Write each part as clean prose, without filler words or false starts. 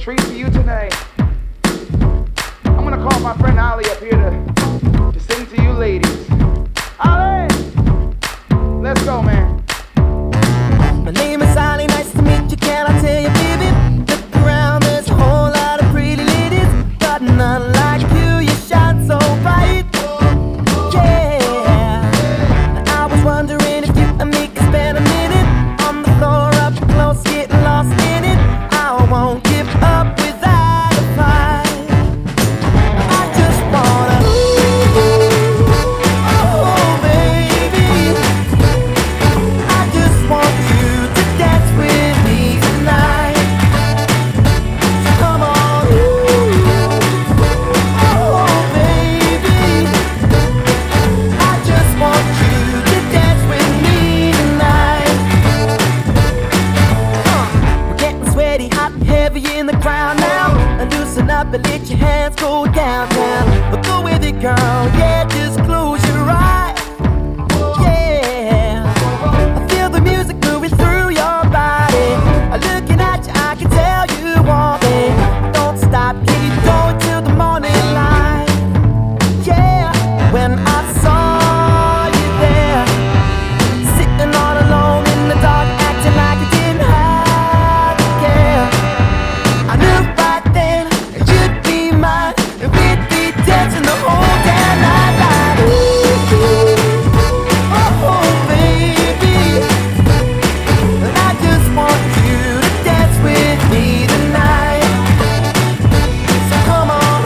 treat for you tonight. I'm gonna call my friend Ali up here to sing to you ladies. Ali! Let's go, man. My name is Ali, nice to meet you, can I tell you, baby? Look around, there's a whole lot of pretty ladies, but none like you, you shine so bright. Yeah, I was wondering if you and me could spend a minute on the floor up close, getting lost in it. I won't give up without a fight. I just wanna, oh baby, I just want you to dance with me tonight. So come on, oh baby, I just want you to dance with me tonight. We're getting sweaty, hot and heavy in the crowd now. And loosen up and let your hands go downtown. But go with it, girl, yeah, just close your eyes. Yeah, I feel the music moving through your body. Looking at you, I can tell you want me. Don't stop, keep going till the morning light. Yeah, when I saw you there, sitting all alone in the dark, acting like you didn't have to care. I knew right then you'd be mine, and we'd be dancing the whole damn night like, oh baby, and I just want you to dance with me tonight. So come on,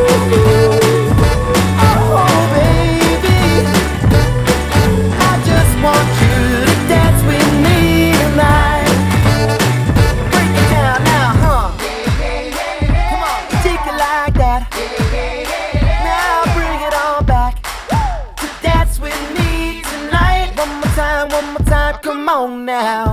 oh baby, I just want you to dance with me tonight. Break it down now, huh? Come on, take it like that. Now bring it on back to dance with me tonight. One more time, come on now.